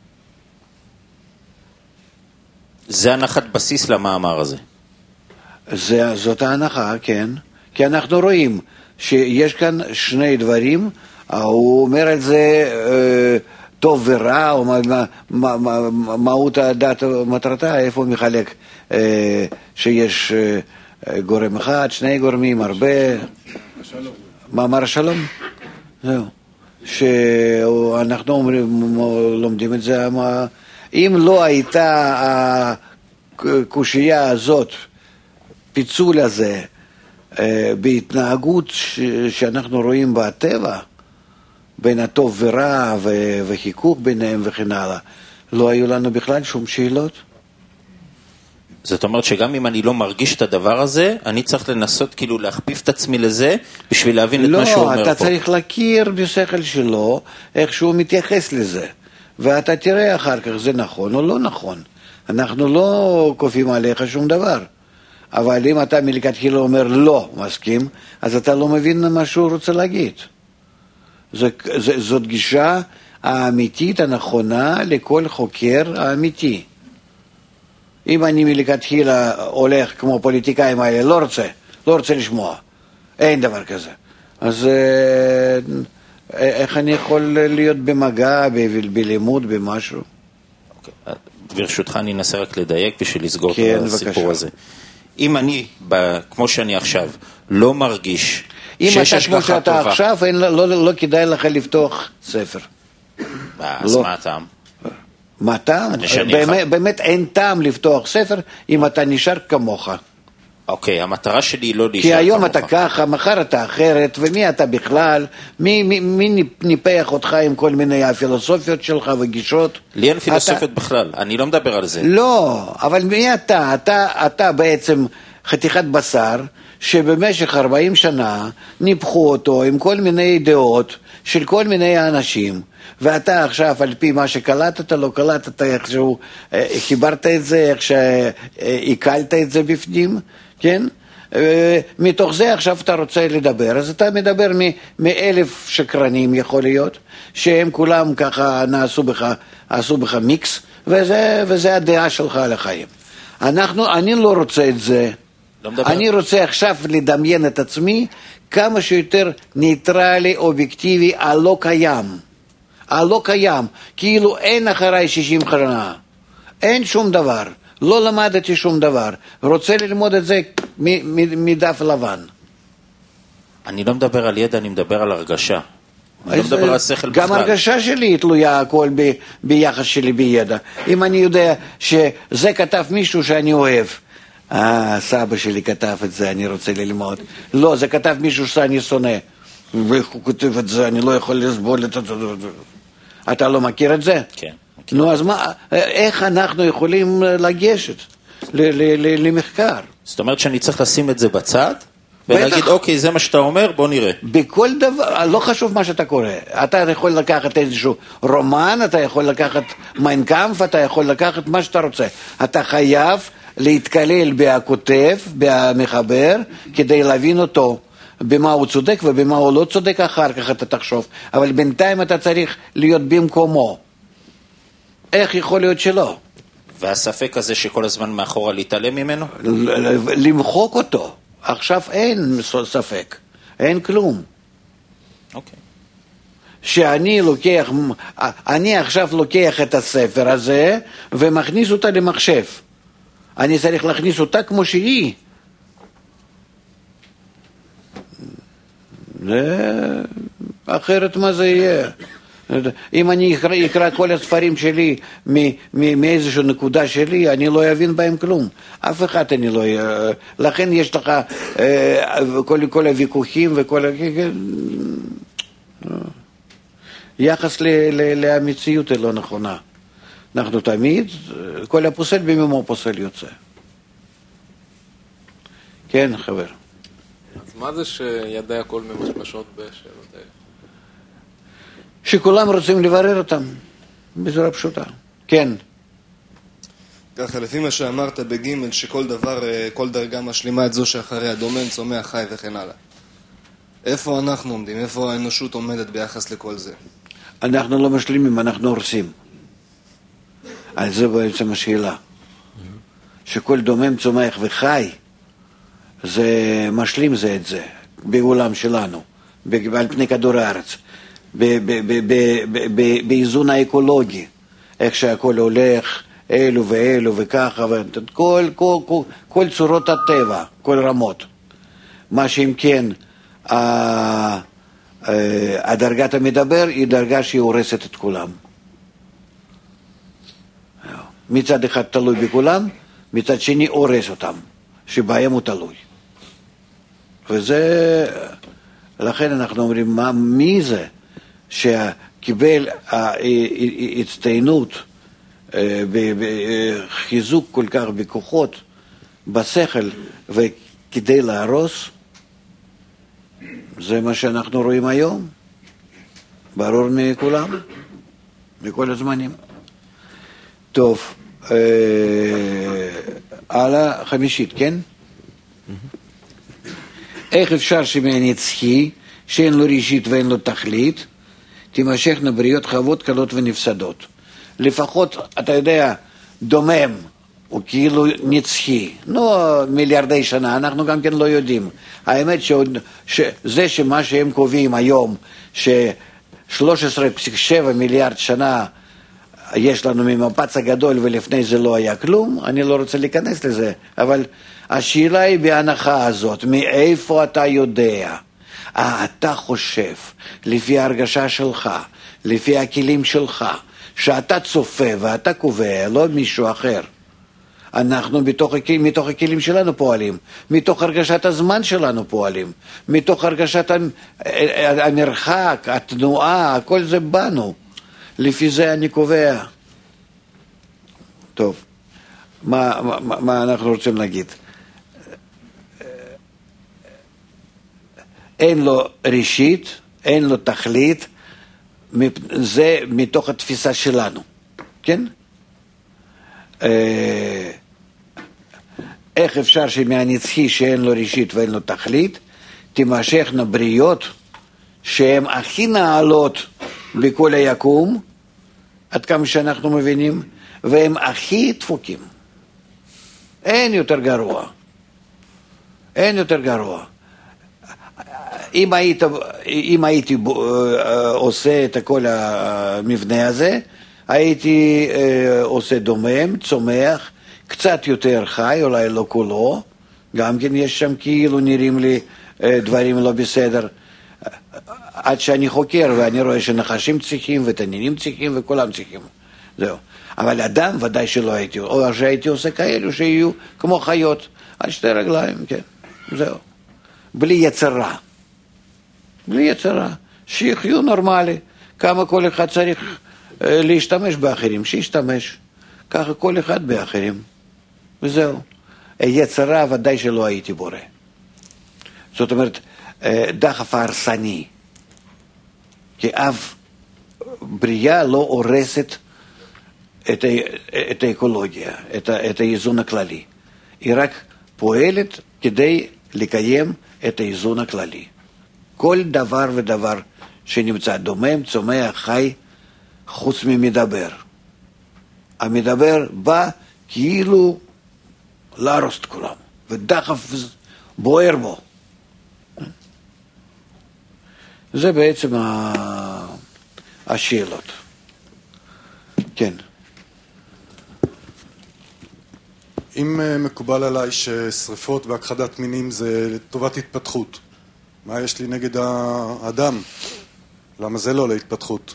זה הנחת בסיס למאמר הזה. זה, זאת ההנחה, כן. כי אנחנו רואים שיש כאן שני דברים, הוא אומר על זה אה, טוב ורע, או מה, מה, מה, מהות הדת מטרתה, איפה הוא מחלק אה, שיש אה, גורם אחד, שני גורמים, הרבה... מאמר השלום? זהו. שאנחנו אומרים, לומדים את זה, אם לא הייתה הקושייה הזאת, פיצול הזה, בהתנהגות שאנחנו רואים בטבע, בין הטוב ורע וחיכוך ביניהם וכן הלאה, לא היו לנו בכלל שום שאלות. זאת אומרת שגם אם אני לא מרגיש את הדבר הזה, אני צריך לנסות כאילו להכפיף את עצמי לזה, בשביל להבין לא, את מה שהוא אומר פה. לא, אתה צריך להכיר בשכל שלו, איך שהוא מתייחס לזה. ואתה תראה אחר כך זה נכון או לא נכון. אנחנו לא כופים עליך שום דבר. אבל אם אתה מלכתחילה אומר לא מסכים, אז אתה לא מבין מה שהוא רוצה להגיד. זו, זו, זאת גישה האמיתית הנכונה לכל חוקר האמיתי. אם אני מלכתחילה הולך כמו פוליטיקאים האלה, לא רוצה, לא רוצה לשמוע, אין דבר כזה. אז איך אני יכול להיות במגע, בלימוד, במשהו? Okay. ברשותך אני אנסה רק לדייק בשביל לסגור כן, את הסיפור בבקשה. הזה. אם אני, ב, כמו שאני עכשיו, לא מרגיש אם שיש אתה כמו השגחה שאתה טובה... עכשיו, אין, לא, לא, לא כדאי לך לפתוח ספר. אז לא. מה הטעם? מה טעם? שאני באמת, אחד. באמת אין טעם לפתוח ספר אם אתה נשאר כמוך. אוקיי, המטרה שלי היא לא להישאר כי היום כמוך. אתה ככה, מחר אתה אחרת, ומי אתה בכלל? מי, מי, מי ניפח אותך עם כל מיני הפילוסופיות שלך וגישות? לי אין פילוסופיות אתה... בכלל, אני לא מדבר על זה. לא, אבל מי אתה? אתה, אתה בעצם חתיכת בשר, שבמשך ארבעים שנה ניפחו אותו עם כל מיני דעות של כל מיני אנשים, ואתה עכשיו על פי מה שקלטת, לא קלטת, איכשהו חיברת את זה, איך שעיכלת את זה בפנים, כן? מתוך זה עכשיו אתה רוצה לדבר, אז אתה מדבר מאלף שקרנים יכול להיות, שהם כולם ככה נעשו בך, עשו בך מיקס, וזה, וזה הדעה שלך על החיים. אנחנו, אני לא רוצה את זה, לא מדבר. אני רוצה עכשיו לדמיין את עצמי כמה שיותר ניטרלי, אובייקטיבי, הלא קיים. הלא קיים, כאילו אין אחריי שישים שנה, אין שום דבר, לא למדתי שום דבר, רוצה ללמוד את זה מדף לבן. אני לא מדבר על ידע, אני מדבר על הרגשה. אני לא מדבר על שכל בכלל. גם הרגשה שלי תלויה הכל ב, ביחס שלי בידע. אם אני יודע שזה כתב מישהו שאני אוהב, אה, סבא שלי כתב את זה, אני רוצה ללמוד. לא, זה כתב מישהו שאני שונא. ואיך הוא כותב את זה, אני לא יכול לסבול את זה. אתה לא מכיר את זה? כן. נו, אז מה, איך אנחנו יכולים לגשת למחקר? זאת אומרת שאני צריך לשים את זה בצד, ולהגיד, אוקיי, זה מה שאתה אומר, בוא נראה. בכל דבר, לא חשוב מה שאתה קורא. אתה יכול לקחת איזשהו רומן, אתה יכול לקחת מיין קאמפף, אתה יכול לקחת מה שאתה רוצה. אתה חייב להתקלל בכותב, במחבר, כדי להבין אותו. במה הוא צודק ובמה הוא לא צודק, אחר כך אתה תחשוב. אבל בינתיים אתה צריך להיות במקומו. איך יכול להיות שלא? והספק הזה שכל הזמן מאחורה להתעלם ממנו? למחוק אותו. עכשיו אין ספק. אין כלום. אוקיי. שאני לוקח, אני עכשיו לוקח את הספר הזה ומכניס אותה למחשב. אני צריך להכניס אותה כמו שהיא. זה... אחרת מה זה יהיה? אם אני אקרא, אקרא כל הספרים שלי מאיזושהי נקודה שלי, אני לא אבין בהם כלום. אף אחד אני לא... לכן יש לך כל, כל הוויכוחים וכל... יחס ל, ל, למציאות היא לא נכונה. אנחנו תמיד, כל הפוסל במימו פוסל יוצא. כן, חבר. אז מה זה שידי הכל ממשמשות בשאלות האלה? שכולם רוצים לברר אותם, בצורה פשוטה. כן. ככה, לפי מה שאמרת בגימל, שכל דבר, כל דרגה משלימה את זו שאחריה, דומן, צומח, חי וכן הלאה. איפה אנחנו עומדים? איפה האנושות עומדת ביחס לכל זה? אנחנו לא משלימים, אנחנו הורסים. על זה בעצם השאלה. שכל דומם, צומח וחי, זה משלים זה את זה, בעולם שלנו, על פני כדור הארץ, באיזון האקולוגי, איך שהכל הולך, אלו ואלו וככה, כל, כל, כל, כל צורות הטבע, כל רמות. מה שאם כן, הדרגת המדבר היא דרגה שהיא הורסת את כולם. מצד אחד תלוי בכולם, מצד שני הורס אותם, שבהם הוא תלוי. וזה, לכן אנחנו אומרים, מה, מי זה שקיבל הצטיינות בחיזוק כל כך בכוחות, בשכל, וכדי להרוס, זה מה שאנחנו רואים היום, ברור מכולם, מכל הזמנים. טוב, הלאה, חמישית, כן? איך אפשר שמהנצחי, שאין לו ראשית ואין לו תכלית, תימשכנה בריות חוות קלות ונפסדות. לפחות, אתה יודע, דומם, הוא כאילו נצחי. לא מיליארדי שנה, אנחנו גם כן לא יודעים. האמת שזה שמה שהם קובעים היום, ש-שלוש עשרה נקודה שבע מיליארד שנה יש לנו ממפץ הגדול ולפני זה לא היה כלום, אני לא רוצה להיכנס לזה, אבל השאלה היא בהנחה הזאת, מאיפה אתה יודע? אה, אתה חושב, לפי ההרגשה שלך, לפי הכלים שלך, שאתה צופה ואתה קובע, לא מישהו אחר. אנחנו מתוך, מתוך הכלים שלנו פועלים, מתוך הרגשת הזמן שלנו פועלים, מתוך הרגשת המרחק, התנועה, הכל זה בנו. לפי זה אני קובע. טוב, מה, מה, מה אנחנו רוצים להגיד? אין לו ראשית, אין לו תכלית, זה מתוך התפיסה שלנו, כן? איך אפשר שמהנצחי שאין לו ראשית ואין לו תכלית, תימשכנה בריות שהן הכי נעלות בכל היקום, עד כמה שאנחנו מבינים, והם הכי דפוקים. אין יותר גרוע. אין יותר גרוע. אם, היית, אם הייתי עושה את כל המבנה הזה, הייתי עושה דומם, צומח, קצת יותר חי, אולי לא כולו, גם כן יש שם כאילו נראים לי דברים לא בסדר, עד שאני חוקר ואני רואה שנחשים צריכים ותנינים צריכים וכולם צריכים, זהו. אבל אדם ודאי שלא הייתי, או שהייתי עושה כאלו שיהיו כמו חיות, על שתי רגליים, כן, זהו. בלי יצרה, בלי יצרה, שיחיו נורמלי, כמה כל אחד צריך להשתמש באחרים, שישתמש, ככה כל אחד באחרים, וזהו. יצרה ודאי שלא הייתי בורא. זאת אומרת, דחף הרסני, כי אף בריאה לא הורסת את, את האקולוגיה, את, את האיזון הכללי. היא רק פועלת כדי לקיים את האיזון הכללי. כל דבר ודבר שנמצא דומם, צומח, חי, חוץ ממדבר. המדבר בא כאילו להרוס את כולם, ודחף בוער בו. זה בעצם השאלות. כן. אם מקובל עליי ששריפות והכחדת מינים זה לטובת התפתחות, מה יש לי נגד האדם? למה זה לא להתפתחות?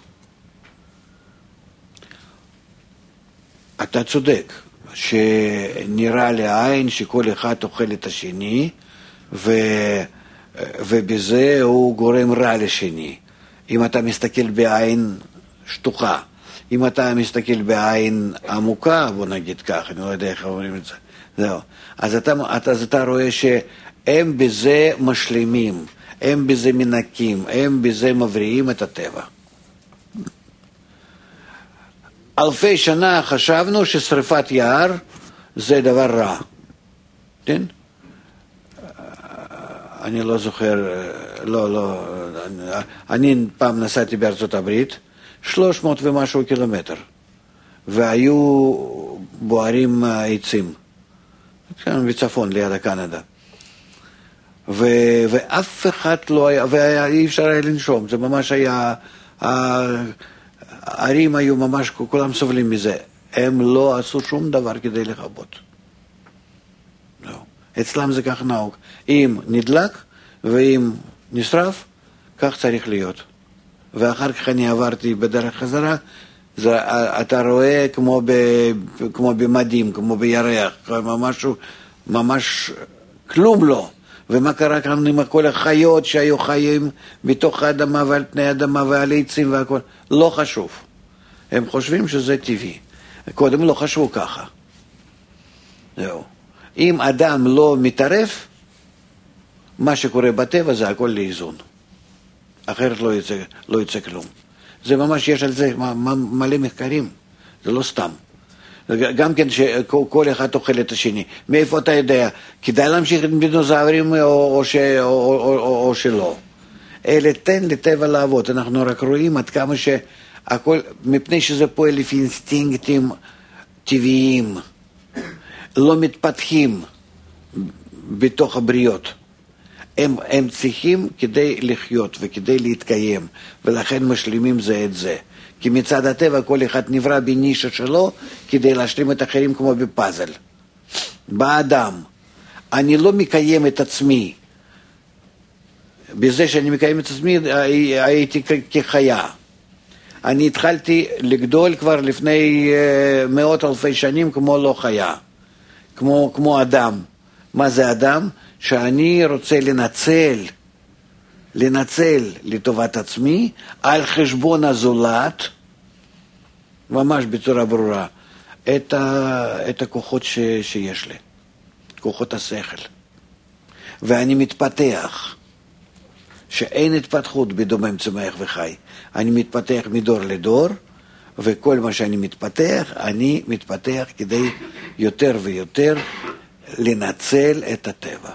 אתה צודק, שנראה לעין שכל אחד אוכל את השני, ו... ובזה הוא גורם רע לשני. אם אתה מסתכל בעין שטוחה, אם אתה מסתכל בעין עמוקה, בוא נגיד כך, אני לא יודע איך אומרים את זה, זהו. אז אתה, אז אתה רואה שהם בזה משלימים, הם בזה מנקים, הם בזה מבריאים את הטבע. אלפי שנה חשבנו ששריפת יער זה דבר רע. כן? אני לא זוכר, לא, לא, אני פעם נסעתי בארצות הברית, שלוש מאות ומשהו קילומטר, והיו בוערים עצים, בצפון ליד הקנדה, ו, ואף אחד לא היה, ואי אפשר היה לנשום, זה ממש היה, הערים היו ממש, כולם סובלים מזה, הם לא עשו שום דבר כדי לכבות. לא. אצלם זה כך נהוג, אם נדלק ואם נשרף, כך צריך להיות. ואחר כך אני עברתי בדרך חזרה, זה, אתה רואה כמו, ב, כמו במדים, כמו בירח, ממש, ממש כלום לא. ומה קרה כאן עם כל החיות שהיו חיים בתוך האדמה ועל פני האדמה ועל עצים והכל, לא חשוב. הם חושבים שזה טבעי. קודם לא חשבו ככה. זהו. אם אדם לא מתערב, מה שקורה בטבע זה הכל לאיזון. אחרת לא יצא, לא יצא כלום. זה ממש, יש על זה מלא מחקרים, זה לא סתם. גם כן שכל אחד אוכל את השני. מאיפה אתה יודע? כדאי להמשיך עם דינוזאורים או, או, ש, או, או, או, או שלא. אלה תן לטבע לעבוד. אנחנו רק רואים עד כמה שהכל, מפני שזה פועל לפי אינסטינקטים טבעיים, לא מתפתחים בתוך הבריות. הם, הם צריכים כדי לחיות וכדי להתקיים, ולכן משלימים זה את זה. כי מצד הטבע כל אחד נברא בנישה שלו כדי להשלים את האחרים כמו בפאזל. באדם, אני לא מקיים את עצמי. בזה שאני מקיים את עצמי הייתי כחיה. אני התחלתי לגדול כבר לפני מאות אלפי שנים כמו לא חיה, כמו, כמו אדם. מה זה אדם? שאני רוצה לנצל, לנצל לטובת עצמי על חשבון הזולת, ממש בצורה ברורה, את, ה, את הכוחות ש, שיש לי, כוחות השכל. ואני מתפתח, שאין התפתחות בדומם צומח וחי. אני מתפתח מדור לדור, וכל מה שאני מתפתח, אני מתפתח כדי יותר ויותר לנצל את הטבע.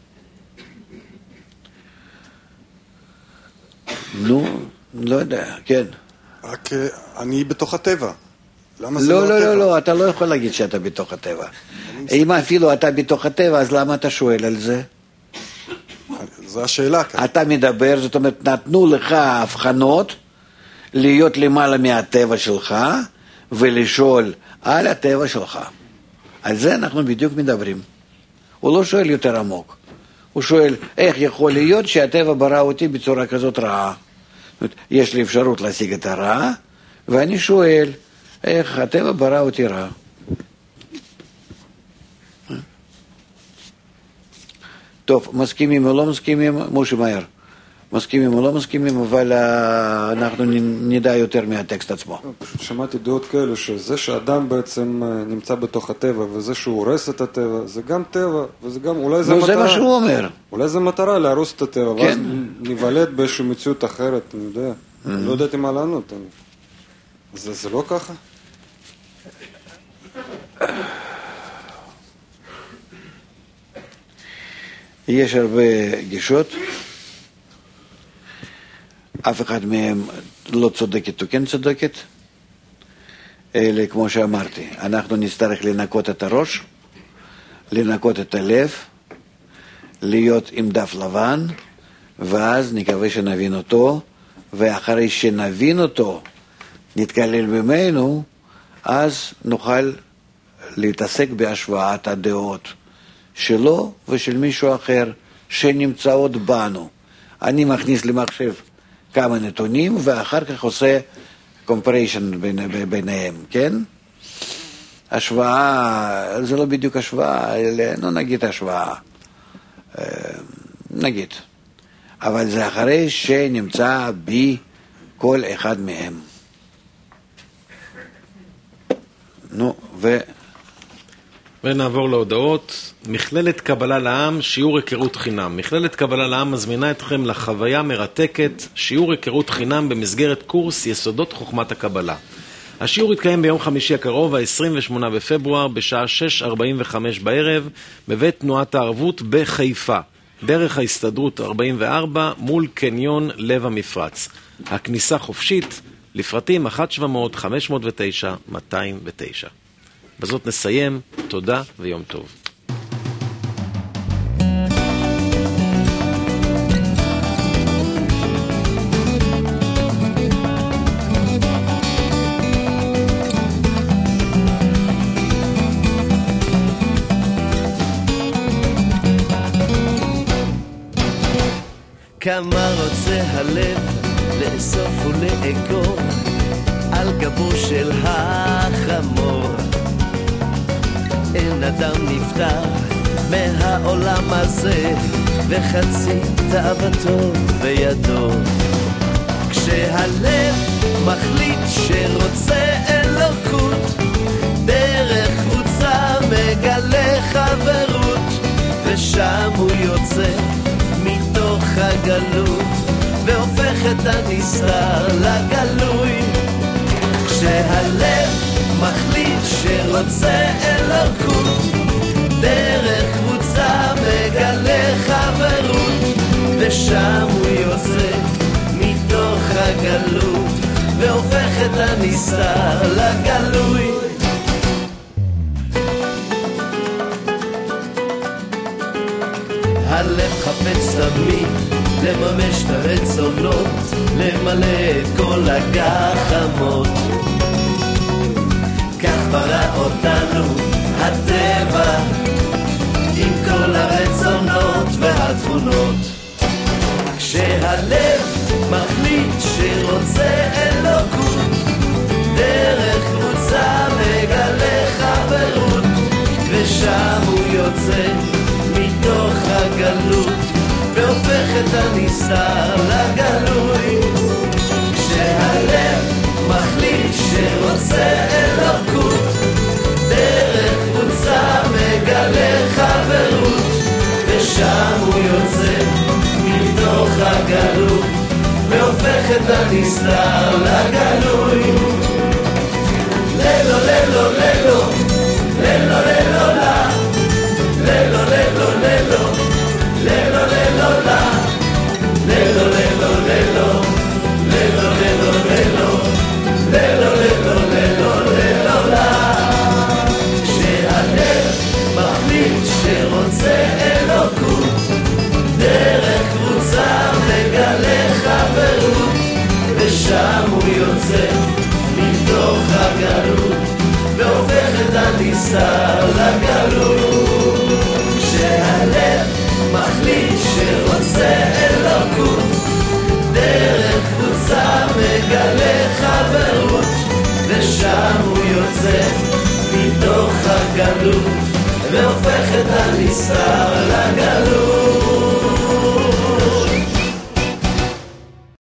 נו, לא יודע, כן. רק אני בתוך הטבע. למה זה לא, לא לא, הטבע? לא, לא, אתה לא יכול להגיד שאתה בתוך הטבע. אם אפילו אתה בתוך הטבע, אז למה אתה שואל על זה? זו השאלה כאן. אתה מדבר, זאת אומרת, נתנו לך הבחנות להיות למעלה מהטבע שלך, ולשאול על הטבע שלך. על זה אנחנו בדיוק מדברים. הוא לא שואל יותר עמוק. הוא שואל, איך יכול להיות שהטבע ברא אותי בצורה כזאת רעה? יש לי אפשרות להשיג את הרעה, ואני שואל, איך הטבע ברא אותי רע? טוב, מסכימים או לא מסכימים, משה מאיר. מסכימים או לא מסכימים, אבל אנחנו נדע יותר מהטקסט עצמו. פשוט שמעתי דעות כאלה שזה שאדם בעצם נמצא בתוך הטבע וזה שהוא הורס את הטבע, זה גם טבע, וזה גם, אולי זה מטרה. זה מה שהוא אומר. אולי זה מטרה להרוס את הטבע, ואז נבלט באיזושהי מציאות אחרת, אני יודע. לא יודעתי מה לענות. זה לא ככה? יש הרבה גישות. אף אחד מהם לא צודקת או כן צודקת, אלא כמו שאמרתי, אנחנו נצטרך לנקות את הראש, לנקות את הלב, להיות עם דף לבן, ואז נקווה שנבין אותו, ואחרי שנבין אותו, נתקלל ממנו, אז נוכל להתעסק בהשוואת הדעות שלו ושל מישהו אחר שנמצאות בנו. אני מכניס למחשב כמה נתונים ואחר כך עושה comparison בין, ביניהם, כן? השוואה, זה לא בדיוק השוואה, אלא, לא נגיד השוואה, נגיד. אבל זה אחרי שנמצא בי כל אחד מהם. נו, ו... ונעבור להודעות. מכללת קבלה לעם, שיעור היכרות חינם. מכללת קבלה לעם מזמינה אתכם לחוויה מרתקת, שיעור היכרות חינם במסגרת קורס יסודות חוכמת הקבלה. השיעור יתקיים ביום חמישי הקרוב, ה-עשרים ושמונה בפברואר, בשעה שש ארבעים וחמש בערב, בבית תנועת הערבות בחיפה, דרך ההסתדרות ארבעים וארבע, מול קניון לב המפרץ. הכניסה חופשית, לפרטים אחת שבע מאות חמש מאות ותשע מאתיים ותשע. בזאת נסיים, תודה ויום טוב. כמה רוצה הלב לאסוף ולאגור על גבו של החמור. אין אדם נפטר מהעולם הזה וחצי תאוותו בידו. כשהלב מחליט שרוצה אלוקות, דרך קבוצה מגלה חברות, ושם הוא יוצא מתוך הגלות והופך את הנסתר לגלוי. כשהלב מחליט שרוצה אלוקות, דרך קבוצה מגלה חברות, ושם הוא יוצא מתוך הגלות והופך את הנסתר לגלוי. הלב חפץ תמיד לממש את הרצונות, למלא את כל הגחמות. כך ברא אותנו הטבע עם כל הרצונות והתכונות. כשהלב מחליט שרוצה אלוקות, דרך קבוצה מגלה חברות, ושם הוא יוצא מתוך הגלות והופך את הנסתר לגלוי. כשהלב מחליט שרוצה אלוקות, דרך קבוצה מגלה חברות, ושם הוא יוצא מתוך הגלות והופך את הנסתר לגלוי. ללו ללו ללו ללו ללו לה, ללו ללו ללו ללו ללו לה, ללו ללו ללו ללו ללו ללו ללו ללו ללו ללו לה. כשהלב מחליט שרוצה אלוקות, דרך קבוצה מגלה חברות, ושם הוא יוצא מתוך הגלות והופך את הנסתר לגלות. כשהלב מחליט שרוצה אלוקות, דרך קבוצה מגלה חברות, ושם הוא יוצא מתוך הגלות והופך את הנסתר לגלות.